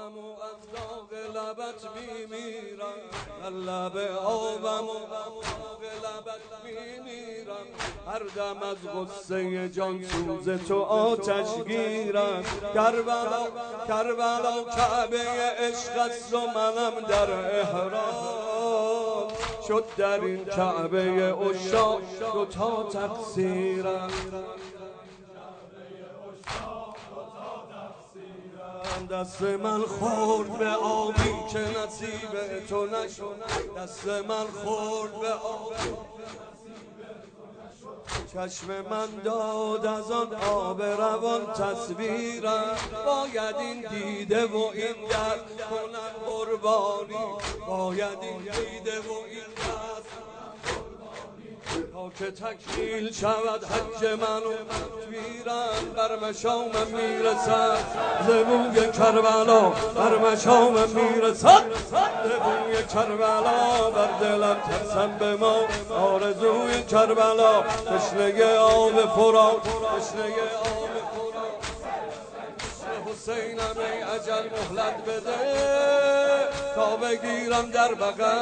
از داغ لبت میمیرم، لب آبم و داغ لبت میمیرم، هر دم از غصه جان سوز تو آتش گیرم. کربلا کربلا کعبه عشق است و منم در احرام، شد در این کعبه عشاق دو تا تقصیرم. دست من خورد به آبی که نصیب تو نشد، دست من خورد به آبی چشم من داد از آن آب روان تصویرم. باید این دیده و این دست کنم قربانی، باید این دیده و این دست تا که تکمیل شود حج من و تکبیرم. بر مشامم میرسد ز بوی کربلا، بر مشامم میرسد ز بوی کربلا، بر دلم ترسم به ما آرزوی کربلا. تشنه آب فرات، تشنه آب فرات، حسینم ای اجل مهلت بده تا بگیرم در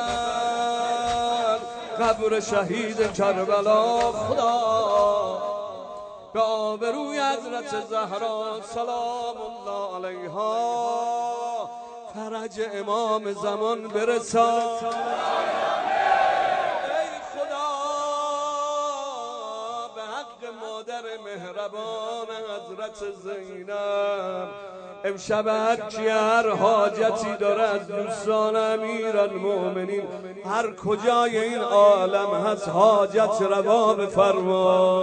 بغل قبر شهید کربلا. خدا به آبروی حضرت زهرا سلام الله علیها فرج امام زمان برسان. ای خدا به حق مادر مهربان حضرت زینب، امشب هرکی هر حاجتی داره از دوستان امیرالمؤمنین هر کجای این عالم هست حاجت روا بفرما.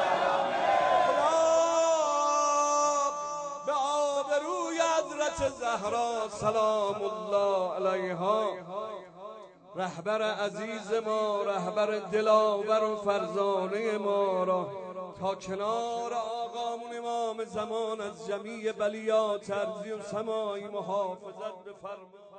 به آبروی حضرت زهرا سلام الله علیها رهبر عزیز ما، رهبر دلاور و فرزانه ما را تا کنار آقامون امام زمان از جمیع بلیات ارضی و سمایی محافظت بفرما.